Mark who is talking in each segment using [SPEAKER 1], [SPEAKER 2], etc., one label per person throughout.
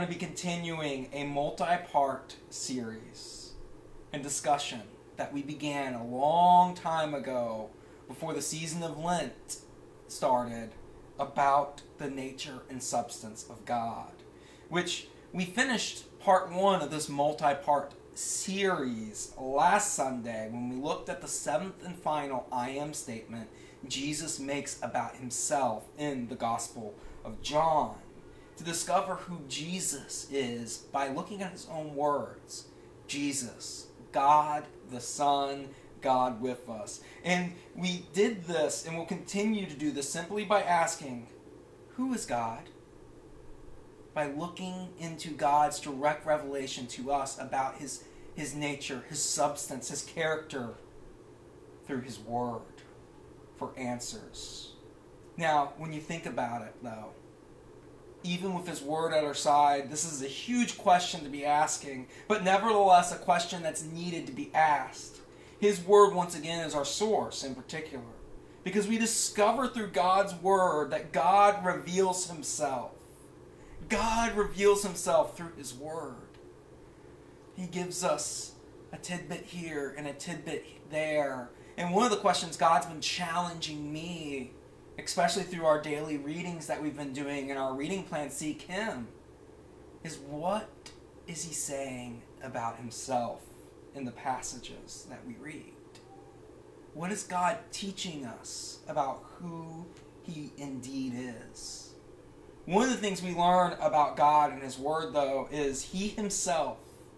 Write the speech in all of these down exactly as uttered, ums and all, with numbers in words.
[SPEAKER 1] We're going to be continuing a multi-part series and discussion that we began a long time ago before the season of Lent started about the nature and substance of God, which we finished part one of this multi-part series last Sunday when we looked at the seventh and final I am statement Jesus makes about himself in the Gospel of John, to discover who Jesus is by looking at his own words. Jesus, God the Son, God with us. And we did this and will continue to do this simply by asking, who is God? By looking into God's direct revelation to us about his, his nature, his substance, his character through his word for answers. Now, when you think about it, though, even with his word at our side, this is a huge question to be asking, but nevertheless a question that's needed to be asked. His word, once again, is our source in particular, because we discover through God's word that God reveals himself. God reveals himself through his word. He gives us a tidbit here and a tidbit there. And one of the questions God's been challenging me, especially through our daily readings that we've been doing in our reading plan, Seek Him, is what is he saying about himself in the passages that we read? What is God teaching us about who he indeed is? One of the things we learn about God and his word, though, is he himself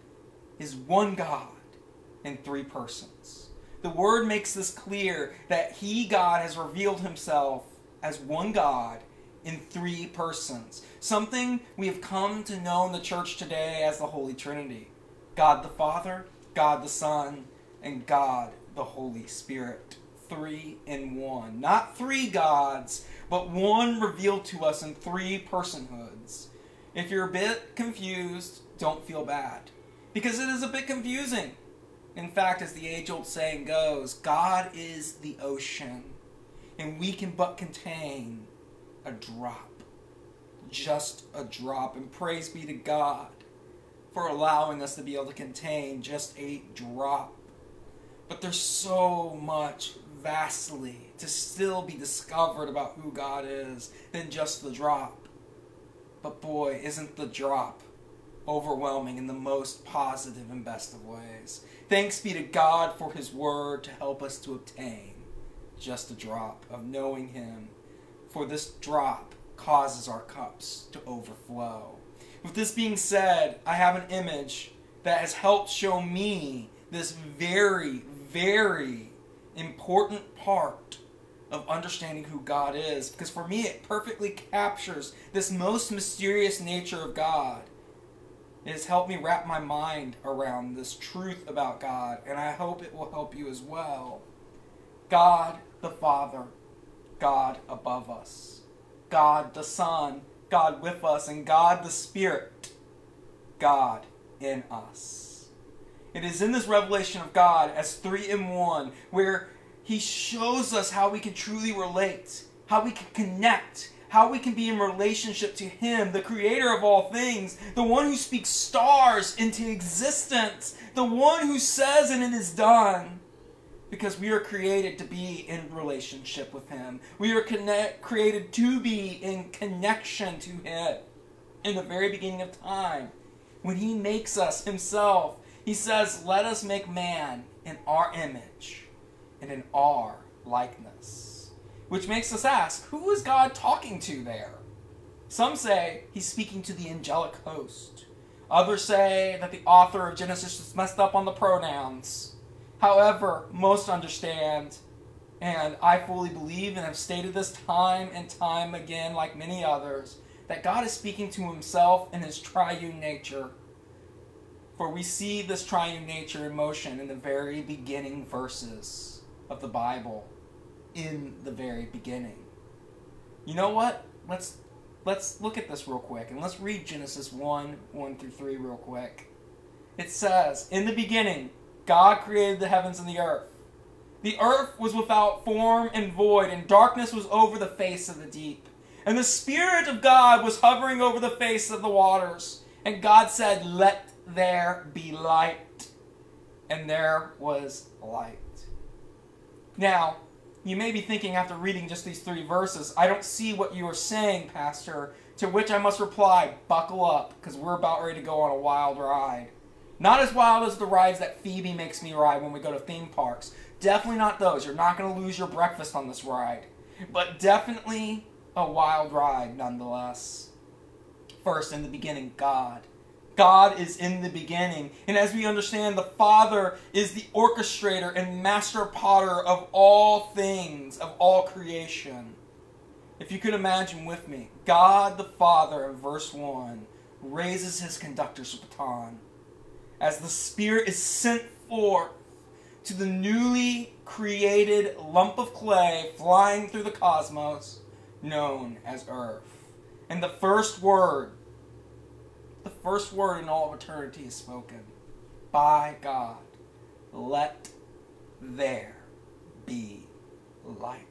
[SPEAKER 1] is one God in three persons. The word makes this clear that he, God, has revealed himself as one God in three persons. Something we have come to know in the church today as the Holy Trinity. God the Father, God the Son, and God the Holy Spirit. Three in one. Not three gods, but one revealed to us in three personhoods. If you're a bit confused, don't feel bad, because it is a bit confusing. In fact, as the age-old saying goes, God is the ocean, and we can but contain a drop. Just a drop. And praise be to God for allowing us to be able to contain just a drop. But there's so much vastly to still be discovered about who God is than just the drop. But boy, isn't the drop overwhelming in the most positive and best of ways. Thanks be to God for his word to help us to obtain just a drop of knowing him, for this drop causes our cups to overflow. With this being said, I have an image that has helped show me this very, very important part of understanding who God is, because for me it perfectly captures this most mysterious nature of God. It has helped me wrap my mind around this truth about God, and I hope it will help you as well. God the Father, God above us. God the Son, God with us. And God the Spirit, God in us. It is in this revelation of God as three in one, where he shows us how we can truly relate, how we can connect, how we can be in relationship to him, the creator of all things, the one who speaks stars into existence, the one who says and it is done. Because we are created to be in relationship with him. We are connect, created to be in connection to him. In the very beginning of time, when he makes us himself, he says, let us make man in our image and in our likeness. Which makes us ask, who is God talking to there? Some say he's speaking to the angelic host. Others say that the author of Genesis just messed up on the pronouns. However, most understand, and I fully believe and have stated this time and time again like many others, that God is speaking to himself in his triune nature. For we see this triune nature in motion in the very beginning verses of the Bible. In the very beginning. You know what? Let's let's look at this real quick, and let's read Genesis one, one through three real quick. It says, in the beginning, God created the heavens and the earth. The earth was without form and void, and darkness was over the face of the deep. And the Spirit of God was hovering over the face of the waters. And God said, "Let there be light." And there was light. Now, you may be thinking after reading just these three verses, "I don't see what you are saying, Pastor." To which I must reply, buckle up, because we're about ready to go on a wild ride. Not as wild as the rides that Phoebe makes me ride when we go to theme parks. Definitely not those. You're not going to lose your breakfast on this ride. But definitely a wild ride nonetheless. First, in the beginning, God. God is in the beginning. And as we understand, the Father is the orchestrator and master potter of all things, of all creation. If you could imagine with me, God the Father in verse one raises his conductor's baton as the Spirit is sent forth to the newly created lump of clay flying through the cosmos known as Earth. And the first word, the first word in all of eternity is spoken by God. Let there be light.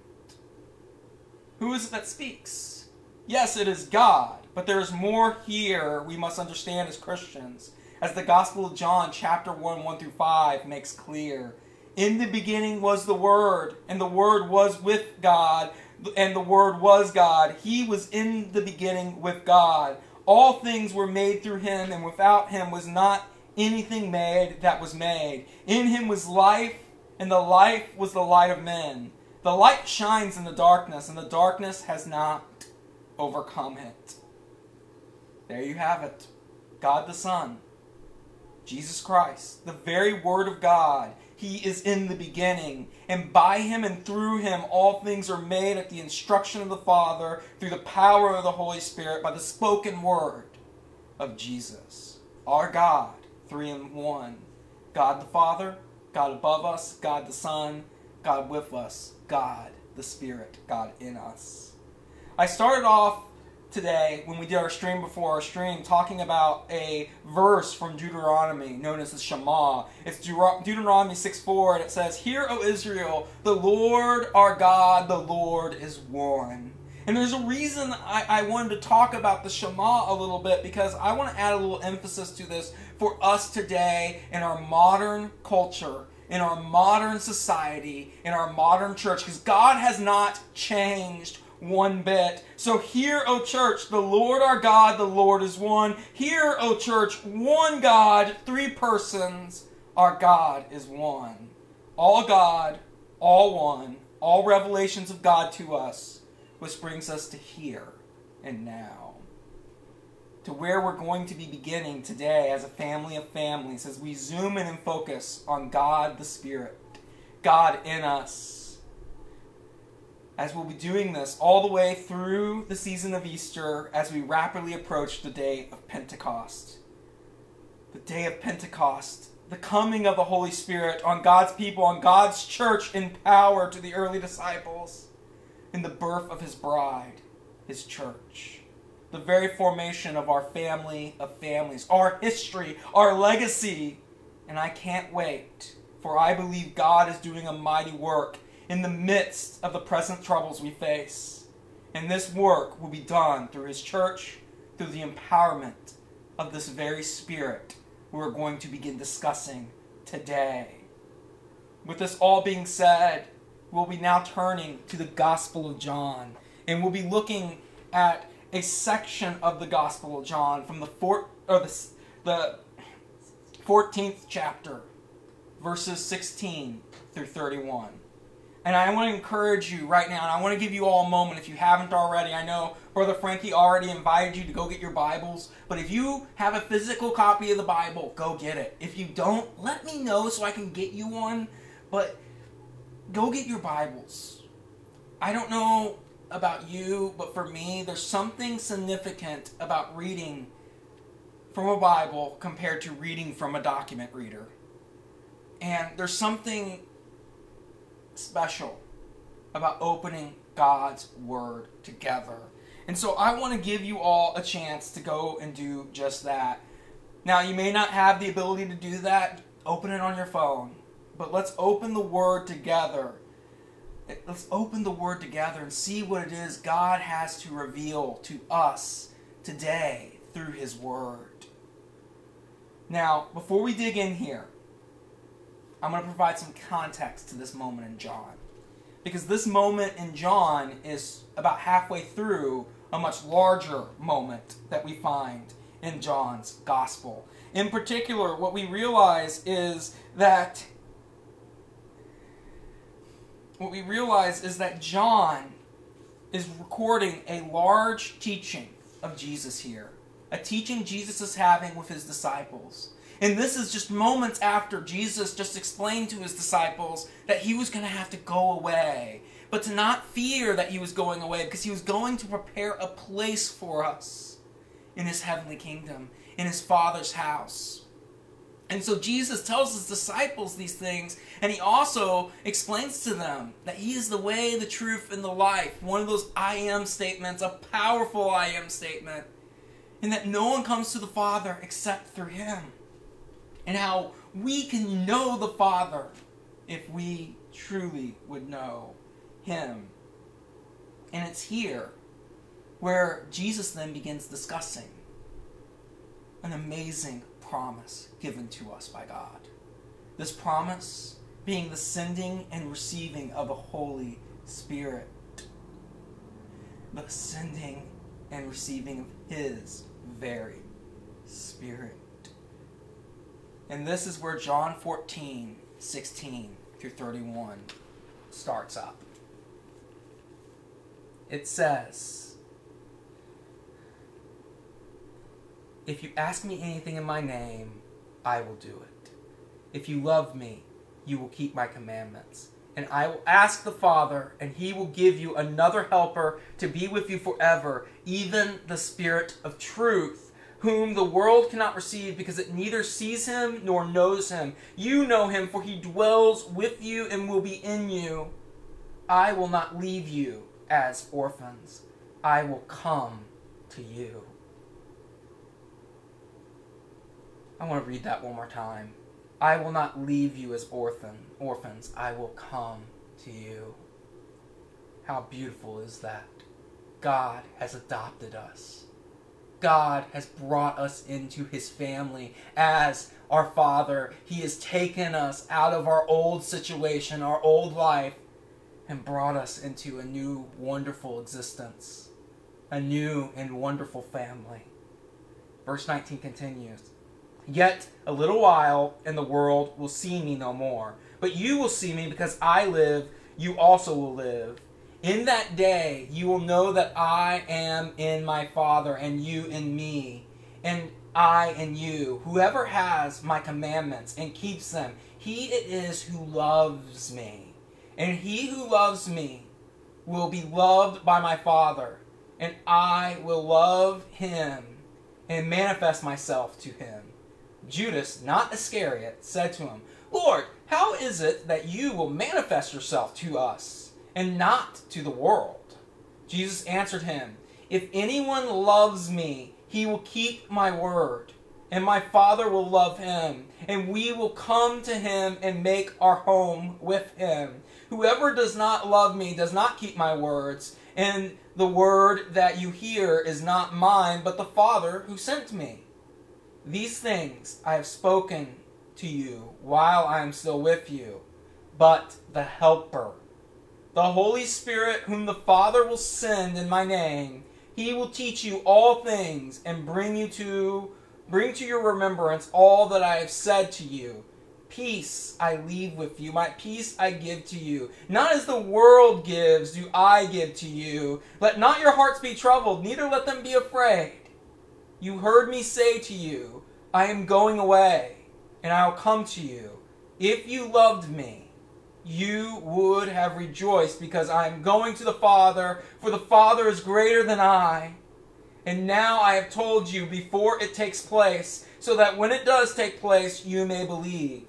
[SPEAKER 1] Who is it that speaks? Yes, it is God, but there is more here we must understand as Christians, as the Gospel of John, chapter one, one through five, makes clear. In the beginning was the Word, and the Word was with God, and the Word was God. He was in the beginning with God. All things were made through him, and without him was not anything made that was made. In him was life, and the life was the light of men. The light shines in the darkness, and the darkness has not overcome it. There you have it. God the Son, Jesus Christ, the very Word of God. He is in the beginning, and by him and through him all things are made at the instruction of the Father, through the power of the Holy Spirit, by the spoken word of Jesus. Our God, three in one. God the Father, God above us, God the Son, God with us, God the Spirit, God in us. I started off today, when we did our stream before our stream, talking about a verse from Deuteronomy known as the Shema. It's Deut- Deuteronomy six four, and it says, "Hear, O Israel, the Lord our God, the Lord is one." And there's a reason I, I wanted to talk about the Shema a little bit, because I want to add a little emphasis to this for us today in our modern culture, in our modern society, in our modern church, because God has not changed one bit. So hear, O church, the Lord our God, the Lord is one. Hear, O church, one God, three persons, our God is one. All God, all one, all revelations of God to us, which brings us to here and now. To where we're going to be beginning today as a family of families, as we zoom in and focus on God the Spirit, God in us. As we'll be doing this all the way through the season of Easter, as we rapidly approach the day of Pentecost. The day of Pentecost, the coming of the Holy Spirit on God's people, on God's church in power to the early disciples, in the birth of his bride, his church. The very formation of our family of families, our history, our legacy. And I can't wait, for I believe God is doing a mighty work in the midst of the present troubles we face. And this work will be done through his church, through the empowerment of this very Spirit we're going to begin discussing today. With this all being said, we'll be now turning to the Gospel of John. And we'll be looking at a section of the Gospel of John from the, four, or the, the fourteenth chapter, verses sixteen through thirty-one. And I want to encourage you right now, and I want to give you all a moment if you haven't already. I know Brother Frankie already invited you to go get your Bibles, but if you have a physical copy of the Bible, go get it. If you don't, let me know so I can get you one, but go get your Bibles. I don't know about you, but for me, there's something significant about reading from a Bible compared to reading from a document reader. And there's something special about opening God's Word together. And so I want to give you all a chance to go and do just that. Now, you may not have the ability to do that. Open it on your phone. But let's open the Word together. Let's open the Word together and see what it is God has to reveal to us today through His Word. Now, before we dig in here, I'm going to provide some context to this moment in John. Because this moment in John is about halfway through a much larger moment that we find in John's gospel. In particular, what we realize is that what we realize is that John is recording a large teaching of Jesus here. A teaching Jesus is having with his disciples. And this is just moments after Jesus just explained to his disciples that he was going to have to go away. But to not fear that he was going away, because he was going to prepare a place for us in his heavenly kingdom, in his Father's house. And so Jesus tells his disciples these things, and he also explains to them that he is the way, the truth, and the life. One of those I am statements, a powerful I am statement. And that no one comes to the Father except through him. And how we can know the Father if we truly would know him. And it's here where Jesus then begins discussing an amazing promise given to us by God. This promise being the sending and receiving of the Holy Spirit. The sending and receiving of his very Spirit. And this is where John fourteen, sixteen through thirty-one starts up. It says, "If you ask me anything in my name, I will do it. If you love me, you will keep my commandments. And I will ask the Father, and he will give you another helper to be with you forever, even the Spirit of truth, whom the world cannot receive because it neither sees him nor knows him. You know him, for he dwells with you and will be in you. I will not leave you as orphans. I will come to you." I want to read that one more time. "I will not leave you as orphan, orphans. I will come to you." How beautiful is that? God has adopted us. God has brought us into his family as our Father. He has taken us out of our old situation, our old life, and brought us into a new, wonderful existence. A new and wonderful family. Verse nineteen continues, "Yet a little while, and the world will see me no more. But you will see me, because I live, you also will live. In that day you will know that I am in my Father, and you in me, and I in you. Whoever has my commandments and keeps them, he it is who loves me. And he who loves me will be loved by my Father, and I will love him and manifest myself to him." Judas, not Iscariot, said to him, "Lord, how is it that you will manifest yourself to us and not to the world?" Jesus answered him, "If anyone loves me, he will keep my word, and my Father will love him, and we will come to him and make our home with him. Whoever does not love me does not keep my words, and the word that you hear is not mine, but the Father who sent me. These things I have spoken to you while I am still with you. But the Helper, the Holy Spirit, whom the Father will send in my name, he will teach you all things and bring you to bring to your remembrance all that I have said to you. Peace I leave with you, my peace I give to you. Not as the world gives do I give to you. Let not your hearts be troubled, neither let them be afraid. You heard me say to you, I am going away, and I will come to you. If you loved me, you would have rejoiced, because I am going to the Father, for the Father is greater than I. And now I have told you before it takes place, so that when it does take place, you may believe.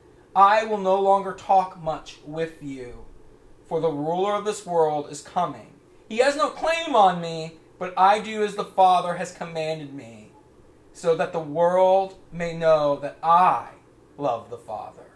[SPEAKER 1] I will no longer talk much with you, for the ruler of this world is coming. He has no claim on me, but I do as the Father has commanded me, so that the world may know that I love the Father.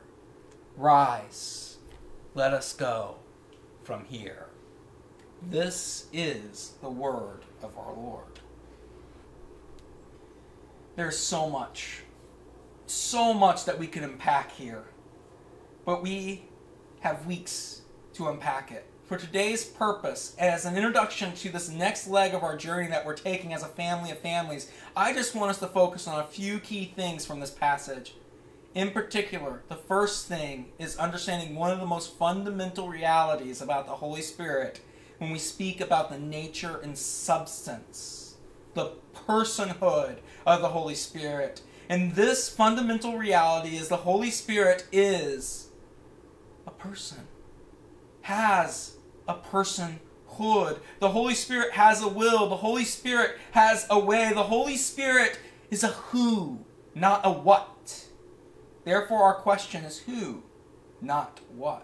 [SPEAKER 1] Rise, let us go from here." This is the word of our Lord. There's so much so much that we could unpack here, but we have weeks to unpack it. For today's purpose, as an introduction to this next leg of our journey that we're taking as a family of families, I just want us to focus on a few key things from this passage. In particular, the first thing is understanding one of the most fundamental realities about the Holy Spirit when we speak about the nature and substance, the personhood of the Holy Spirit. And this fundamental reality is the Holy Spirit is a person, has a personhood. The Holy Spirit has a will. The Holy Spirit has a way. The Holy Spirit is a who, not a what. Therefore, our question is who, not what.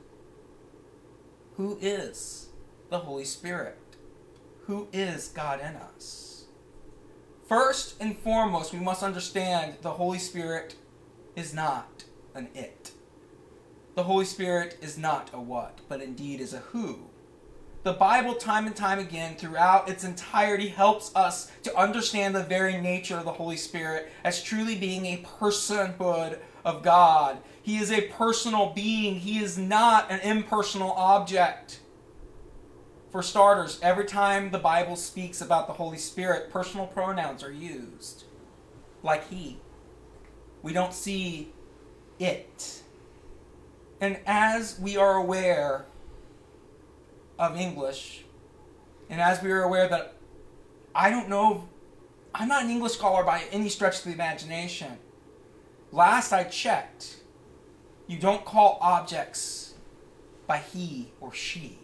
[SPEAKER 1] Who is the Holy Spirit? Who is God in us? First and foremost, we must understand the Holy Spirit is not an it. The Holy Spirit is not a what, but indeed is a who. The Bible, time and time again, throughout its entirety, helps us to understand the very nature of the Holy Spirit as truly being a personhood of God. He is a personal being. He is not an impersonal object. For starters, every time the Bible speaks about the Holy Spirit, personal pronouns are used. Like he. We don't see it. And as we are aware of English, and as we are aware that I don't know, I'm not an English scholar by any stretch of the imagination. Last I checked, you don't call objects by he or she.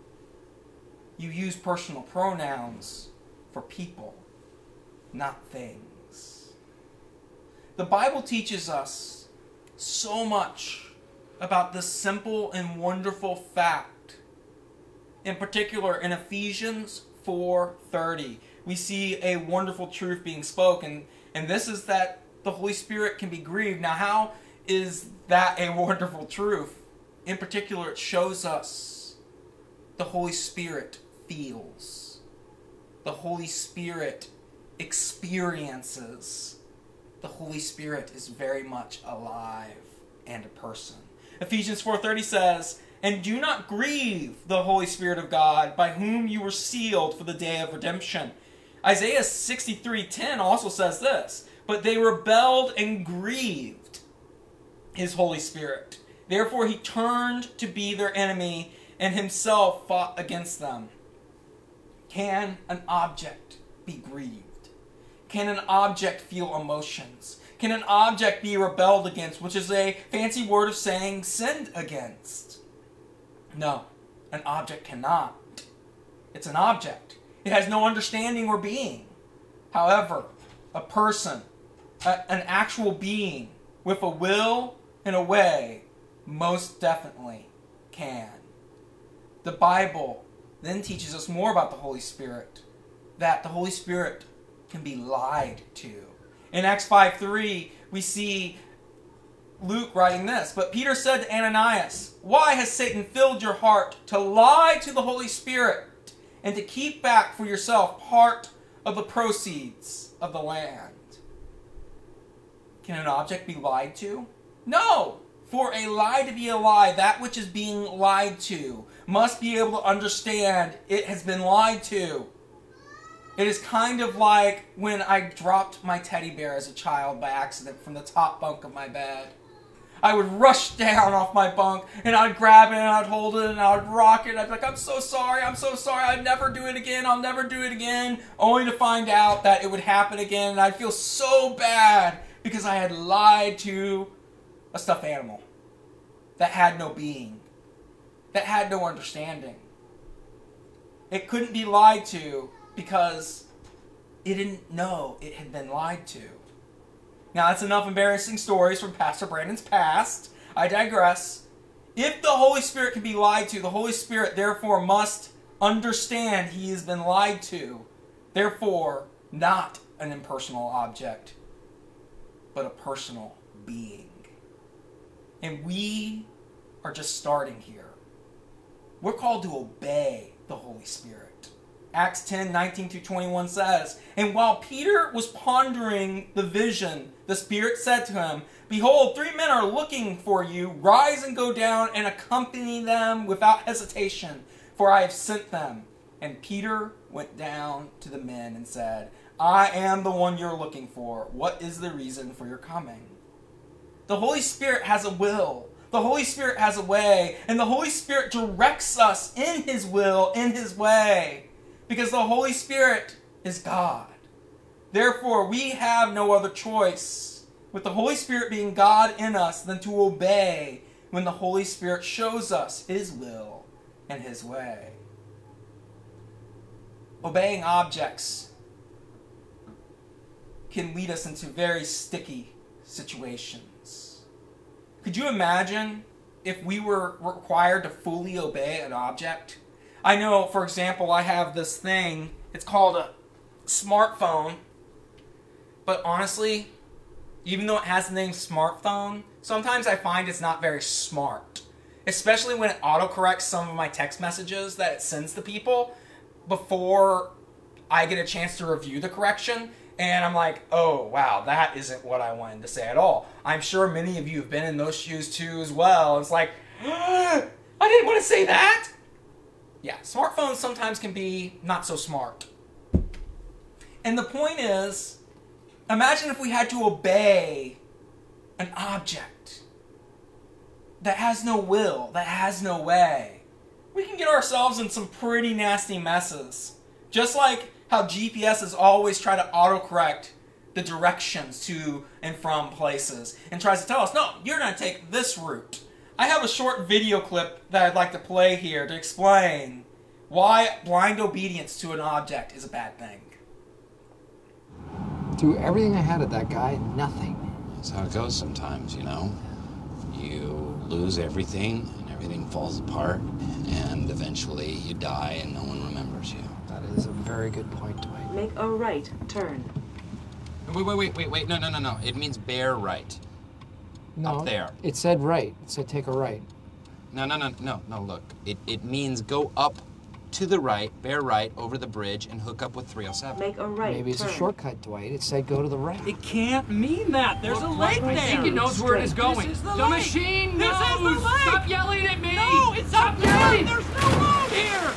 [SPEAKER 1] You use personal pronouns for people, not things. The Bible teaches us so much about this simple and wonderful fact. In particular, in Ephesians four thirty, we see a wonderful truth being spoken, and this is that the Holy Spirit can be grieved. Now, how is that a wonderful truth? In particular, it shows us the Holy Spirit feels. The Holy Spirit experiences. The Holy Spirit is very much alive and a person. Ephesians four thirty says, "And do not grieve the Holy Spirit of God, by whom you were sealed for the day of redemption." Isaiah sixty-three ten also says this, "But they rebelled and grieved his Holy Spirit. Therefore he turned to be their enemy and himself fought against them." Can an object be grieved? Can an object feel emotions? Can an object be rebelled against, which is a fancy word of saying sinned against? No, an object cannot. It's an object. It has no understanding or being. However, a person, a, an actual being with a will and a way, most definitely can. The Bible then teaches us more about the Holy Spirit, that the Holy Spirit can be lied to. In Acts five three, we see Luke writing this, "But Peter said to Ananias, 'Why has Satan filled your heart to lie to the Holy Spirit and to keep back for yourself part of the proceeds of the land?'" Can an object be lied to? No! For a lie to be a lie, that which is being lied to must be able to understand it has been lied to. It is kind of like when I dropped my teddy bear as a child by accident from the top bunk of my bed. I would rush down off my bunk and I'd grab it and I'd hold it and I'd rock it. I'd be like, "I'm so sorry, I'm so sorry, I'd never do it again, I'll never do it again," only to find out that it would happen again, and I'd feel so bad because I had lied to a stuffed animal that had no being, that had no understanding. It couldn't be lied to because it didn't know it had been lied to. Now, that's enough embarrassing stories from Pastor Brandon's past. I digress. If the Holy Spirit can be lied to, the Holy Spirit therefore must understand he has been lied to. Therefore, not an impersonal object, but a personal being. And we are just starting here. We're called to obey the Holy Spirit Acts ten, nineteen through twenty-one says, "And while Peter was pondering the vision, the Spirit said to him, 'Behold, three men are looking for you. Rise and go down and accompany them without hesitation, for I have sent them.' And Peter went down to the men and said, 'I am the one you're looking for. What is the reason for your coming?'" The Holy Spirit has a will. The Holy Spirit has a way. And the Holy Spirit directs us in His will, in His way. Because the Holy Spirit is God. Therefore, we have no other choice, with the Holy Spirit being God in us, than to obey when the Holy Spirit shows us His will and His way. Obeying objects can lead us into very sticky situations. Could you imagine if we were required to fully obey an object? I know, for example, I have this thing. It's called a smartphone. But honestly, even though it has the name smartphone, sometimes I find it's not very smart. Especially when it autocorrects some of my text messages that it sends to people before I get a chance to review the correction. And I'm like, oh, wow, that isn't what I wanted to say at all. I'm sure many of you have been in those shoes too as well. It's like, I didn't want to say that. Yeah, smartphones sometimes can be not so smart. And the point is, imagine if we had to obey an object that has no will, that has no way. We can get ourselves in some pretty nasty messes. Just like how G P S's always try to autocorrect the directions to and from places and tries to tell us, no, you're going to take this route. I have a short video clip that I'd like to play here to explain why blind obedience to an object is a bad thing.
[SPEAKER 2] Threw everything I had at that guy, nothing.
[SPEAKER 3] That's how it goes sometimes, you know? You lose everything and everything falls apart and eventually you die and no one remembers you.
[SPEAKER 2] That is a very good point, Dwight.
[SPEAKER 4] Make a right turn.
[SPEAKER 3] Wait, wait, wait, wait, wait. No, no, no, no. It means bear right.
[SPEAKER 2] No,
[SPEAKER 3] Up there.
[SPEAKER 2] It said right. It said take a right.
[SPEAKER 3] No, no, no, no, no, look. It, it means go up to the right, bear right, over the bridge, and hook up with three oh seven.
[SPEAKER 4] Make a right
[SPEAKER 2] Maybe it's
[SPEAKER 4] turn.
[SPEAKER 2] a shortcut, Dwight. It said go to the right.
[SPEAKER 5] It can't mean that. There's a lake
[SPEAKER 2] right
[SPEAKER 5] there.
[SPEAKER 2] there.
[SPEAKER 5] I think it knows where it is going.
[SPEAKER 2] This
[SPEAKER 5] is the,
[SPEAKER 2] the
[SPEAKER 5] the
[SPEAKER 2] lake.
[SPEAKER 5] machine
[SPEAKER 2] This
[SPEAKER 5] knows.
[SPEAKER 2] is the lake.
[SPEAKER 5] Stop yelling at me.
[SPEAKER 2] No, it's
[SPEAKER 5] Stop
[SPEAKER 2] not
[SPEAKER 5] yelling.
[SPEAKER 2] yelling.
[SPEAKER 5] There's no road here.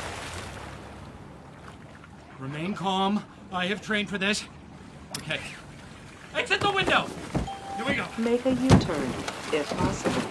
[SPEAKER 5] Remain calm. I have trained for this. Okay. Exit the window. Here we go.
[SPEAKER 4] Make a U-turn, if possible.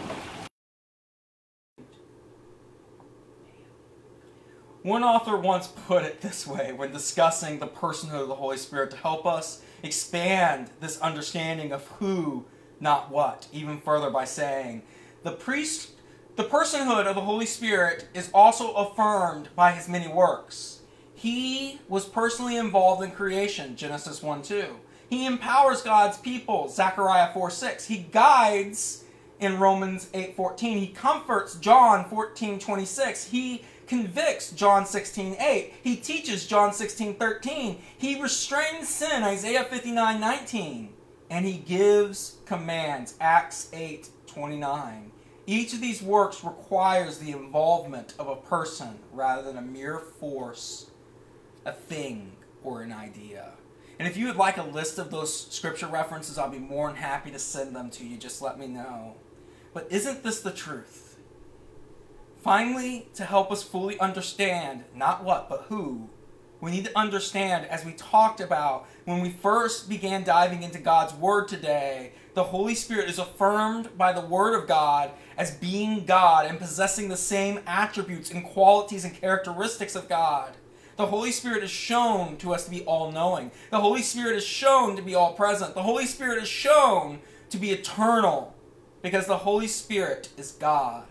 [SPEAKER 1] One author once put it this way when discussing the personhood of the Holy Spirit to help us expand this understanding of who, not what, even further by saying, the priest, the personhood of the Holy Spirit is also affirmed by His many works. He was personally involved in creation, Genesis one two. He empowers God's people, Zechariah four six. He guides in Romans eight fourteen. He comforts, John fourteen twenty-six. He convicts, John sixteen eight. He teaches, John sixteen thirteen. He restrains sin, Isaiah fifty-nine nineteen. And he gives commands, Acts eight twenty-nine. Each of these works requires the involvement of a person rather than a mere force, a thing, or an idea. And if you would like a list of those scripture references, I'll be more than happy to send them to you. Just let me know. But isn't this the truth? Finally, to help us fully understand not what, but who, we need to understand, as we talked about when we first began diving into God's Word today, the Holy Spirit is affirmed by the Word of God as being God and possessing the same attributes and qualities and characteristics of God. The Holy Spirit is shown to us to be all-knowing. The Holy Spirit is shown to be all-present. The Holy Spirit is shown to be eternal because the Holy Spirit is God.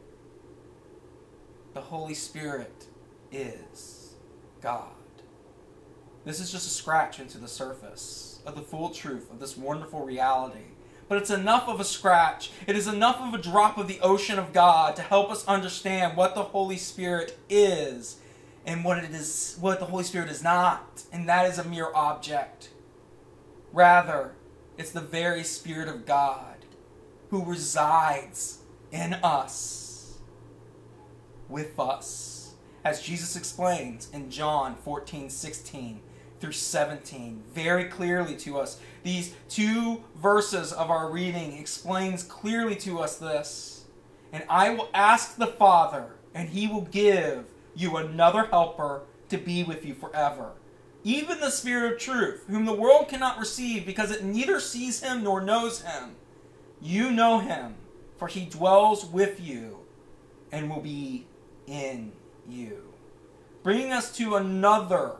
[SPEAKER 1] The Holy Spirit is God. This is just a scratch into the surface of the full truth of this wonderful reality. But it's enough of a scratch. It is enough of a drop of the ocean of God to help us understand what the Holy Spirit is and what it is, what the Holy Spirit is not, and that is a mere object. Rather, it's the very Spirit of God who resides in us, with us, as Jesus explains in John fourteen sixteen through seventeen, very clearly to us. These two verses of our reading explains clearly to us this. And I will ask the Father, and he will give you another helper to be with you forever. Even the Spirit of truth, whom the world cannot receive because it neither sees him nor knows him. You know him, for he dwells with you and will be in you. Bringing us to another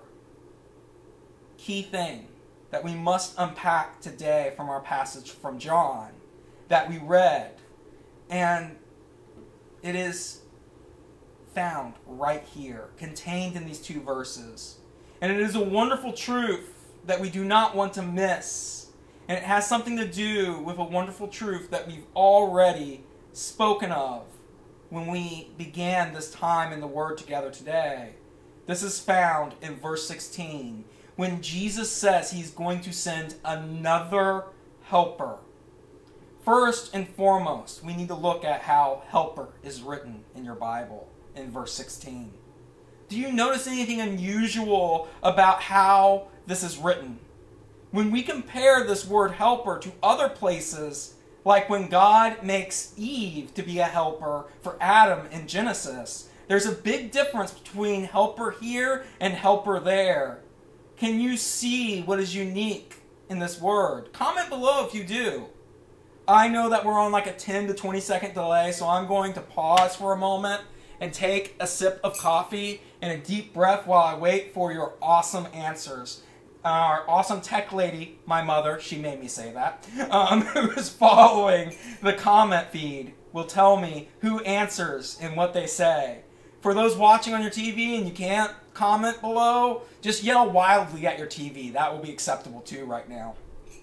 [SPEAKER 1] key thing that we must unpack today from our passage from John that we read. And it is found right here, contained in these two verses. And it is a wonderful truth that we do not want to miss. And it has something to do with a wonderful truth that we've already spoken of when we began this time in the Word together today. This is found in verse sixteen, when Jesus says he's going to send another helper. First and foremost, we need to look at how helper is written in your Bible in verse sixteen. Do you notice anything unusual about how this is written? When we compare this word helper to other places, like when God makes Eve to be a helper for Adam in Genesis, there's a big difference between helper here and helper there. Can you see what is unique in this word? Comment below if you do. I know that we're on like a ten to twenty second delay, so I'm going to pause for a moment and take a sip of coffee and a deep breath while I wait for your awesome answers. Our awesome tech lady, my mother, she made me say that, um, who is following the comment feed, will tell me who answers and what they say. For those watching on your T V and you can't comment below, just yell wildly at your T V. That will be acceptable too right now.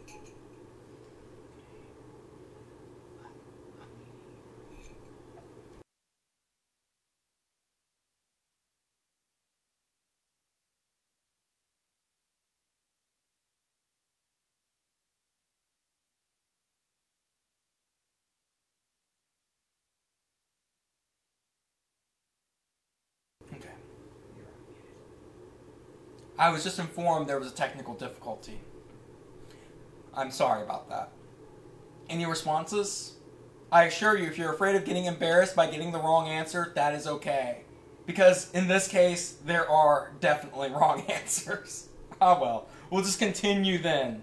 [SPEAKER 1] Okay. I was just informed there was a technical difficulty. I'm sorry about that. Any responses? I assure you, if you're afraid of getting embarrassed by getting the wrong answer, that is okay. Because in this case, there are definitely wrong answers. Ah well, we'll just continue then.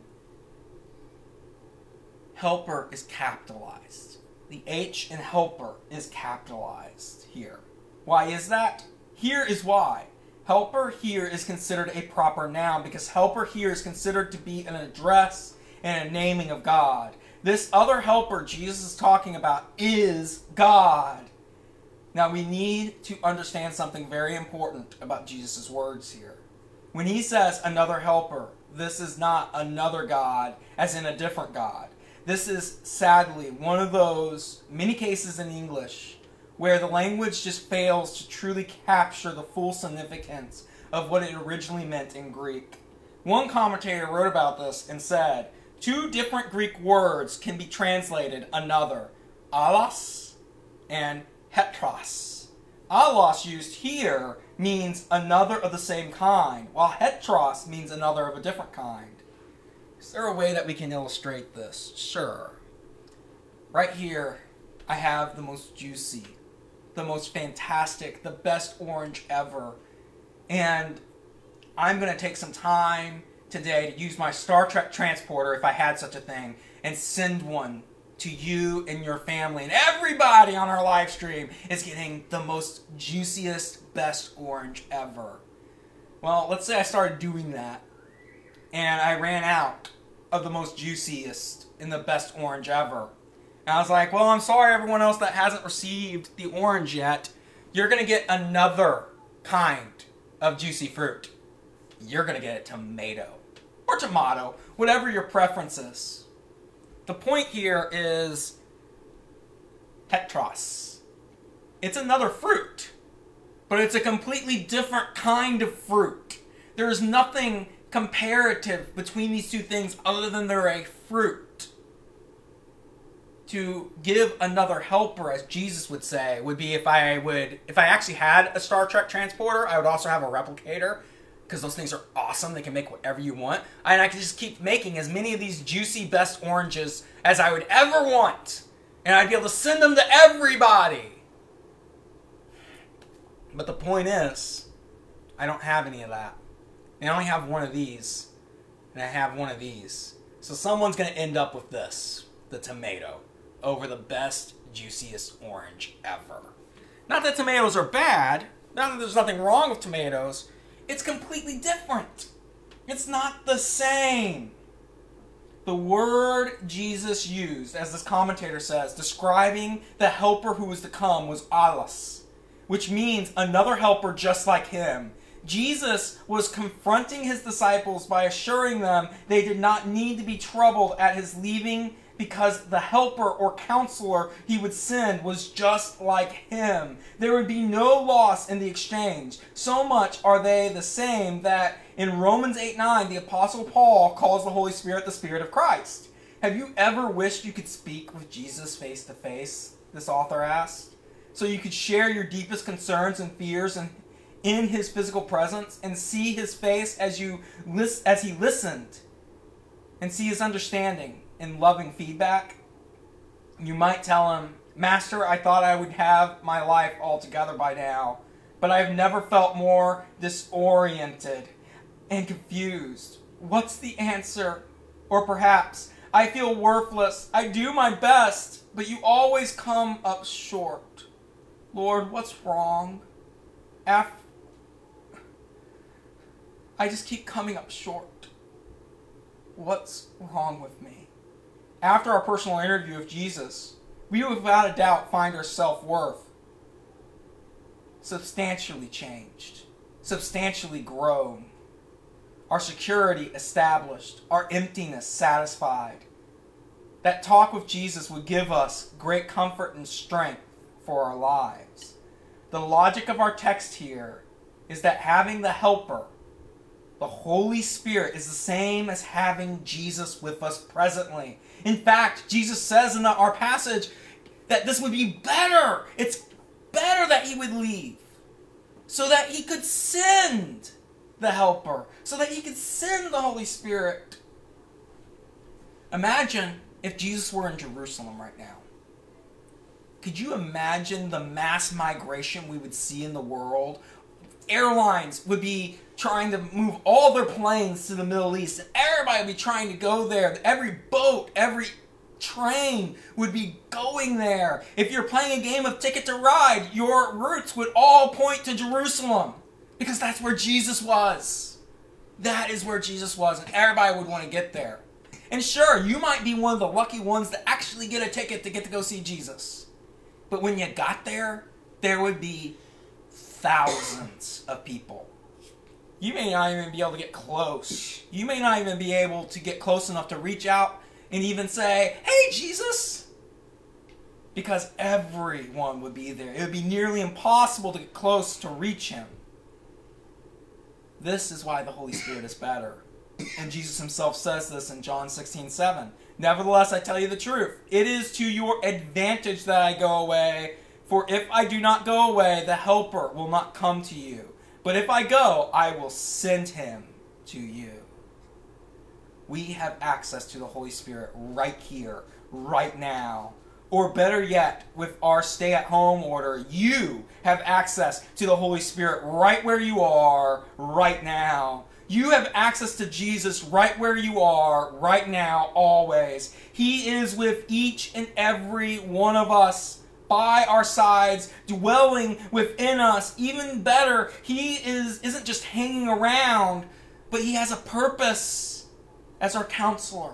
[SPEAKER 1] Helper is capitalized. The H in helper is capitalized here. Why is that? Here is why. Helper here is considered a proper noun because helper here is considered to be an address and a naming of God. This other helper Jesus is talking about is God. Now we need to understand something very important about Jesus' words here. When he says another helper, this is not another God as in a different God. This is sadly one of those many cases in English where the language just fails to truly capture the full significance of what it originally meant in Greek. One commentator wrote about this and said, two different Greek words can be translated another, allos and hetros. Allos used here means another of the same kind, while hetros means another of a different kind. Is there a way that we can illustrate this? Sure. Right here, I have the most juicy, the most fantastic, the best orange ever. And I'm going to take some time today to use my Star Trek transporter, if I had such a thing, and send one to you and your family. And everybody on our live stream is getting the most juiciest, best orange ever. Well, let's say I started doing that, and I ran out of the most juiciest and the best orange ever. And I was like, well, I'm sorry everyone else that hasn't received the orange yet. You're going to get another kind of juicy fruit. You're going to get a tomato. Or tomato, whatever your preference is. The point here is hetros. It's another fruit, but it's a completely different kind of fruit. There's nothing comparative between these two things other than they're a fruit. to give another helper, as Jesus would say, would be if I would, if I actually had a Star Trek transporter, I would also have a replicator, because those things are awesome. They can make whatever you want. And I could just keep making as many of these juicy best oranges as I would ever want. And I'd be able to send them to everybody. But the point is, I don't have any of that. I only have one of these. And I have one of these. So someone's going to end up with this, the tomato, over the best, juiciest orange ever. Not that tomatoes are bad. Not that there's nothing wrong with tomatoes. It's completely different. It's not the same. The word Jesus used, as this commentator says, describing the helper who was to come was allos, which means another helper just like him. Jesus was confronting his disciples by assuring them they did not need to be troubled at his leaving, because the helper or counselor he would send was just like him. There would be no loss in the exchange. So much are they the same that in Romans eight nine, the Apostle Paul calls the Holy Spirit the Spirit of Christ. Have you ever wished you could speak with Jesus face to face? This author asked. So you could share your deepest concerns and fears and in his physical presence and see his face as you lis- as he listened, and see his understanding and loving feedback. You might tell him, Master, I thought I would have my life all together by now, but I have never felt more disoriented and confused. What's the answer? Or perhaps, I feel worthless. I do my best, but you always come up short. Lord, what's wrong? Af- I just keep coming up short. What's wrong with me? After our personal interview with Jesus, we will without a doubt find our self-worth substantially changed, substantially grown, our security established, our emptiness satisfied. That talk with Jesus would give us great comfort and strength for our lives. The logic of our text here is that having the helper, the Holy Spirit, is the same as having Jesus with us presently. In fact, Jesus says in our passage that this would be better. It's better that he would leave so that he could send the helper, so that he could send the Holy Spirit. Imagine if Jesus were in Jerusalem right now. Could you imagine the mass migration we would see in the world? Airlines would be trying to move all their planes to the Middle East, and everybody would be trying to go there. Every boat, every train would be going there. If you're playing a game of Ticket to Ride, your routes would all point to Jerusalem, because that's where Jesus was. That is where Jesus was, and everybody would want to get there. And sure, you might be one of the lucky ones to actually get a ticket to get to go see Jesus. But when you got there, there would be thousands of people. You may not even be able to get close. You may not even be able to get close enough to reach out and even say, "Hey, Jesus!" Because everyone would be there. It would be nearly impossible to get close to reach him. This is why the Holy Spirit is better. And Jesus himself says this in John sixteen seven. Nevertheless, I tell you the truth. It is to your advantage that I go away. For if I do not go away, the Helper will not come to you. But if I go, I will send him to you. We have access to the Holy Spirit right here, right now. Or better yet, with our stay-at-home order, you have access to the Holy Spirit right where you are, right now. You have access to Jesus right where you are, right now, always. He is with each and every one of us, by our sides, dwelling within us. Even better, he is, isn't just hanging around, but he has a purpose as our counselor,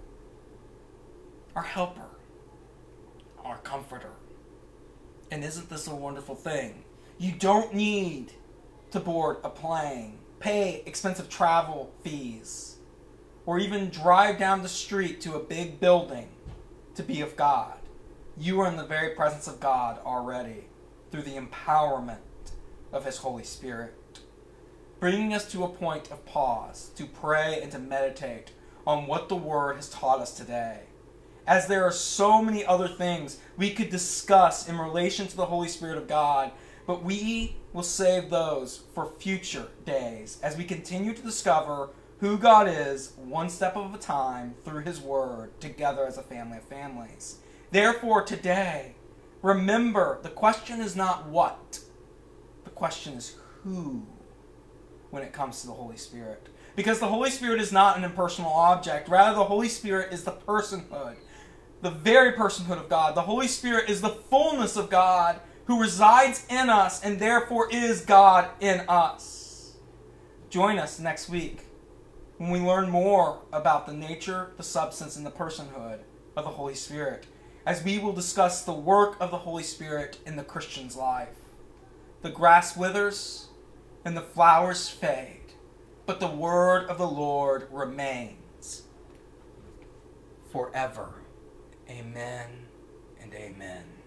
[SPEAKER 1] our helper, our comforter. And isn't this a wonderful thing? You don't need to board a plane, pay expensive travel fees, or even drive down the street to a big building to be of God. You are in the very presence of God already through the empowerment of his Holy Spirit, bringing us to a point of pause to pray and to meditate on what the Word has taught us today. as there are so many other things we could discuss in relation to the Holy Spirit of God, but we will save those for future days as we continue to discover who God is one step at a time through His Word together as a family of families. Therefore, today, remember, the question is not what. The question is who when it comes to the Holy Spirit. Because the Holy Spirit is not an impersonal object. Rather, the Holy Spirit is the personhood, the very personhood of God. The Holy Spirit is the fullness of God who resides in us and therefore is God in us. Join us next week when we learn more about the nature, the substance, and the personhood of the Holy Spirit, as we will discuss the work of the Holy Spirit in the Christian's life. The grass withers and the flowers fade, but the word of the Lord remains forever. Amen and amen.